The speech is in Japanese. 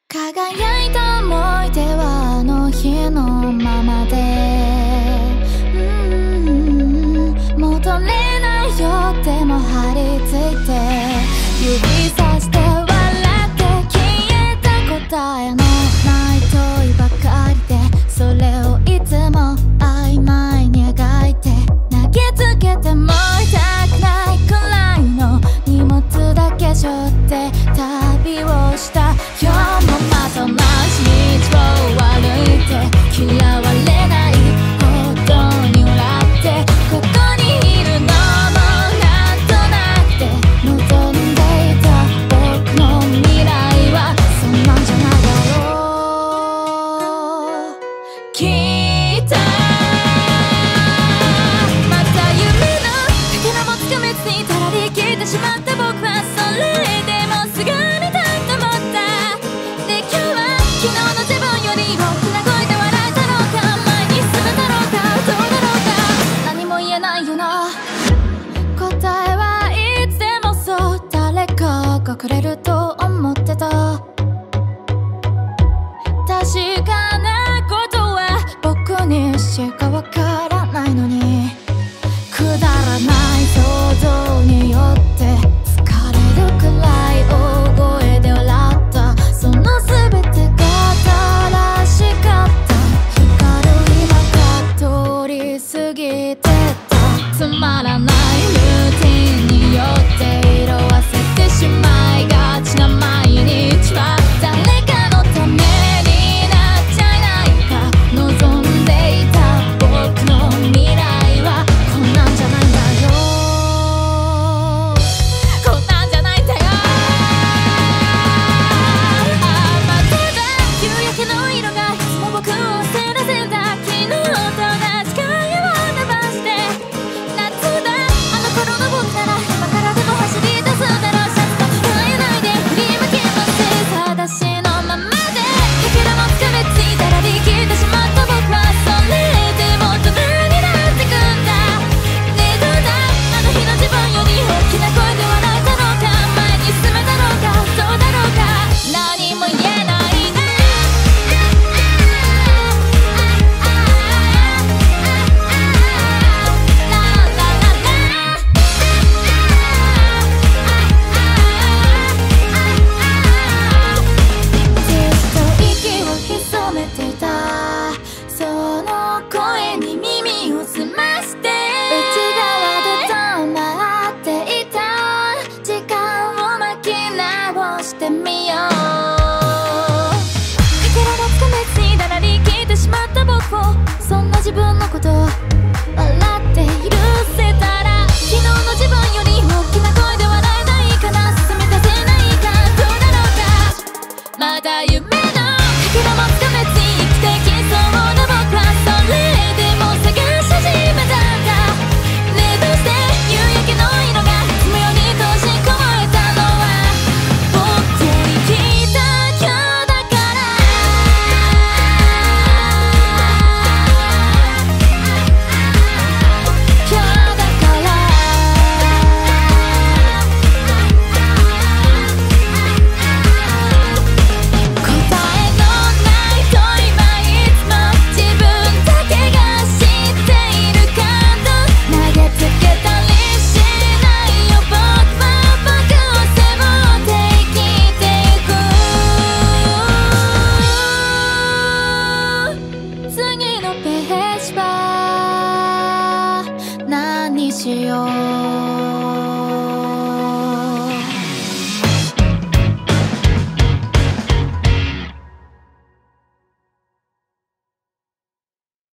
輝いた思い出はあの日のままで、戻れないよでも張り付いて指さして笑って消えた答えのない問いばかりで、それをいつも曖昧に描いて投げつけても痛くないくらいの荷物だけ背負って旅をした。今日もまた同じ道を歩いて嫌われないほどに笑ってここにいるのもなんとなくて、望んでいた僕の未来はそんなんじゃないだろう。きっとまた夢のかけらもつかめずにたらりきってしまった僕はそれでもすぐにたいと思った。で今日は昨日の自分より大きな声で笑えたのか、前に進めたのかどうだろうか、何も言えないよな。答えはいつでもそう、誰かがくれると思ってた。確かなことは僕にしかわからないのに、くだらない想像によって疲れるくらい大声で笑った。その全てが正しかった。光る今が通り過ぎてた。つまらないルーティンによって色あせてしまいがちな毎日は誰かのためになっちゃいないか。望んでいた僕の未来はこんなんじゃないんだよ、こんなんじゃないんだよ。まただ夕焼けの色がいつも僕を照らせんだ。昨日と同じ影を伸ばして夏だ、あの頃の僕なら今からでも走り出すだろう。シャツと変えないで振り向けば正しのままでかけらもつかめついたら力ってしまった僕はそれでもドブになってくんだ。ねえどうだ、あの日の自分より大きな声で笑えたのか、前に進めたのかどうだろうか、何も言えないな。ずっと息を潜めていたその声に耳を澄まして内側で止まっていた時間を巻き直してみよう。かけらもつかめずにだらりきってしまった僕を、そんな自分のこと笑って許せたら、昨日の自分より大きな声で笑えないかな、進めさせないかどうだろうか。まだ夢のかけらもつかめずに生きてきそうな僕はそれでも探し始めたんだ。ねえどうして夕焼けの色がいつもより閉じ込めたのは僕と生きた今日だから。今日だから答えのない問いはいつも自分だけが知っている感動、投げつけたりしないよ。僕は僕を背負って生きていく。次のページは何しよう。